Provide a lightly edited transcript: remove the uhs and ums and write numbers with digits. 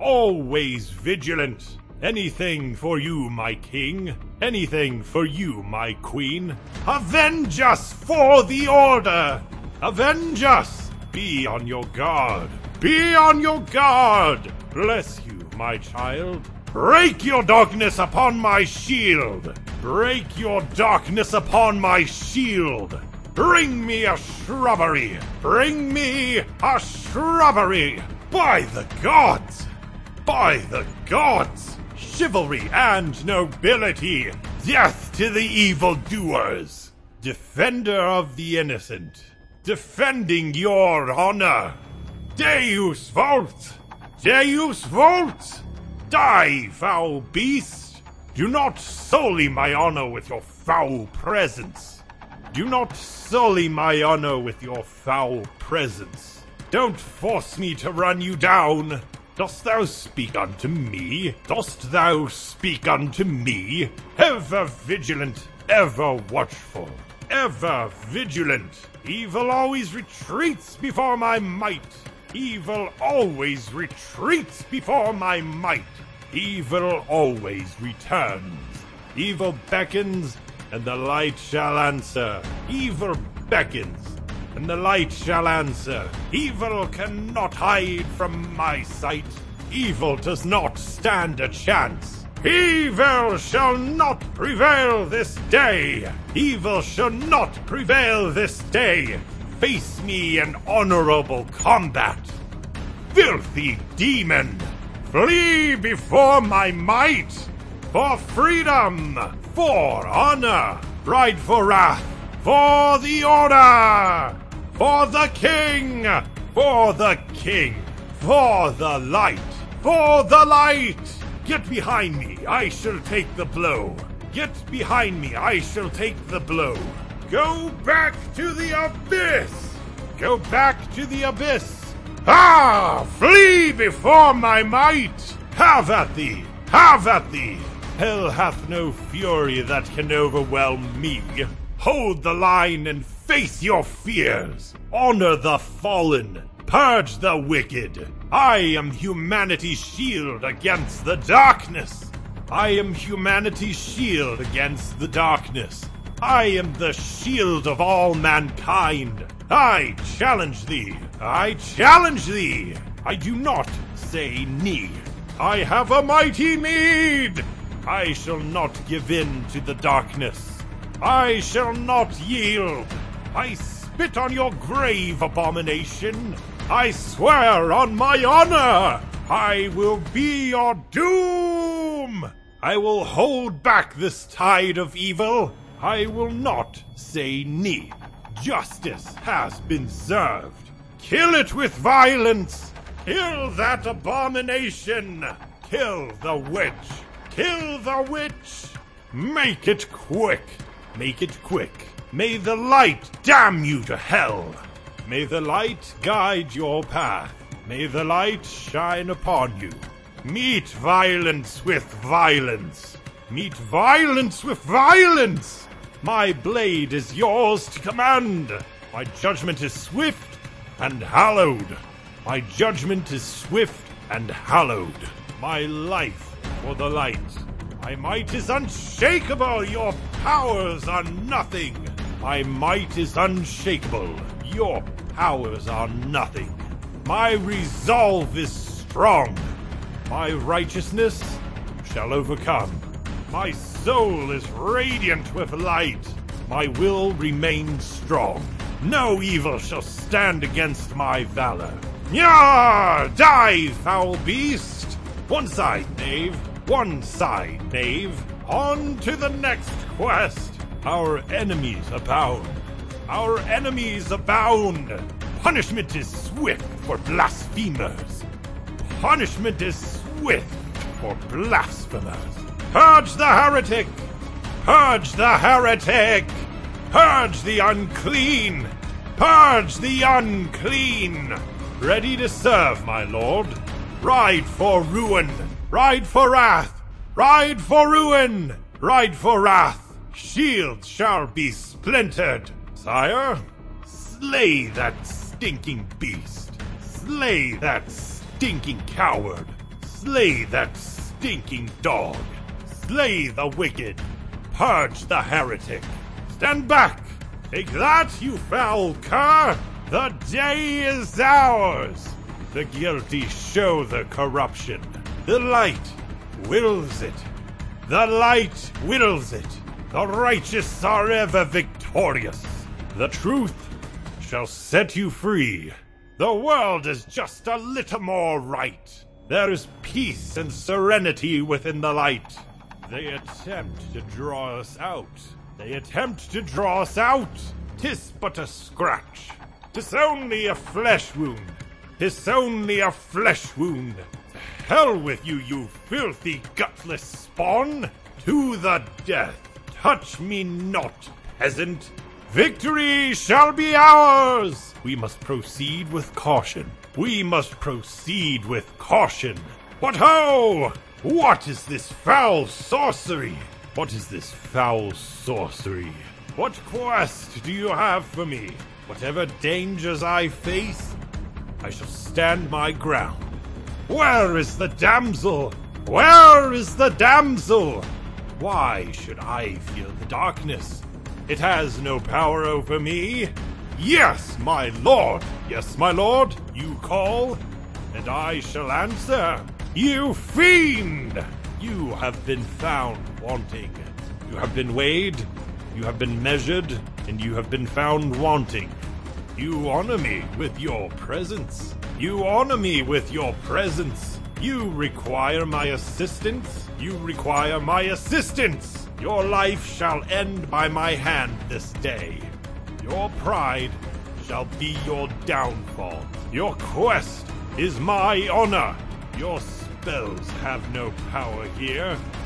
always vigilant. Anything for you, my king. Anything for you, my queen. Avenge us for the order. Avenge us. Be on your guard. Be on your guard. Bless you, my child. Break your darkness upon my shield. Break your darkness upon my shield. Bring me a shrubbery. Bring me a shrubbery. By the gods. By the gods. Chivalry and nobility. Death to the evildoers. Defender of the innocent. Defending your honor. Deus Vult! Deus Vult! Die, foul beast! Do not sully my honor with your foul presence. Do not sully my honor with your foul presence. Don't force me to run you down. Dost thou speak unto me? Dost thou speak unto me? Ever vigilant, ever watchful, ever vigilant. Evil always retreats before my might. Evil always retreats before my might. Evil always returns. Evil beckons, and the light shall answer. Evil beckons, and the light shall answer. Evil cannot hide from my sight. Evil does not stand a chance. Evil shall not prevail this day. Evil shall not prevail this day. Face me in honorable combat. Filthy demon, flee before my might. For freedom, for honor, ride for wrath, for the order, for the king, for the king, for the light, for the light. Get behind me, I shall take the blow. Get behind me, I shall take the blow. Go back to the abyss. Go back to the abyss. Ah! Flee before my might. Have at thee. Have at thee. Hell hath no fury that can overwhelm me. Hold the line and face your fears. Honor the fallen. Purge the wicked. I am humanity's shield against the darkness. I am humanity's shield against the darkness. I am the shield of all mankind. I challenge thee. I challenge thee. I do not say knee. I have a mighty need. I shall not give in to the darkness. I shall not yield. I spit on your grave, abomination. I swear on my honor, I will be your doom. I will hold back this tide of evil. I will not say knee. Justice has been served. Kill it with violence. Kill that abomination. Kill the witch. Kill the witch. Make it quick. Make it quick. May the light damn you to hell. May the light guide your path. May the light shine upon you. Meet violence with violence. Meet violence with violence. My blade is yours to command. My judgment is swift and hallowed. My judgment is swift and hallowed. My life for the light. My might is unshakable. Your powers are nothing. My might is unshakable. Your powers are nothing. My resolve is strong. My righteousness shall overcome. My soul is radiant with light. My will remains strong. No evil shall stand against my valor. Yah! Die, foul beast! One side, knave. One side, knave. On to the next quest. Our enemies abound. Our enemies abound. Punishment is swift for blasphemers. Punishment is swift for blasphemers. Purge the heretic! Purge the heretic! Purge the unclean! Purge the unclean! Ready to serve, my lord. Ride for ruin! Ride for wrath! Ride for ruin! Ride for wrath! Shields shall be splintered! Sire, slay that stinking beast! Slay that stinking coward! Slay that stinking dog. Slay the wicked. Purge the heretic. Stand back! Take that, you foul cur! The day is ours! The guilty show the corruption. The light wills it. The light wills it. The righteous are ever victorious. The truth shall set you free. The world is just a little more right. There is peace and serenity within the light. They attempt to draw us out. They attempt to draw us out. 'Tis but a scratch. 'Tis only a flesh wound. 'Tis only a flesh wound. To hell with you, you filthy, gutless spawn. To the death. Touch me not, peasant. Victory shall be ours. We must proceed with caution. We must proceed with caution. But ho! What is this foul sorcery? What is this foul sorcery? What quest do you have for me? Whatever dangers I face, I shall stand my ground. Where is the damsel? Where is the damsel? Why should I fear the darkness? It has no power over me. Yes, my lord. Yes, my lord. You call, and I shall answer. You fiend! You have been found wanting. You have been weighed, you have been measured, and you have been found wanting. You honor me with your presence. You honor me with your presence. You require my assistance. You require my assistance. Your life shall end by my hand this day. Your pride shall be your downfall. Your quest is my honor. Your spells have no power here.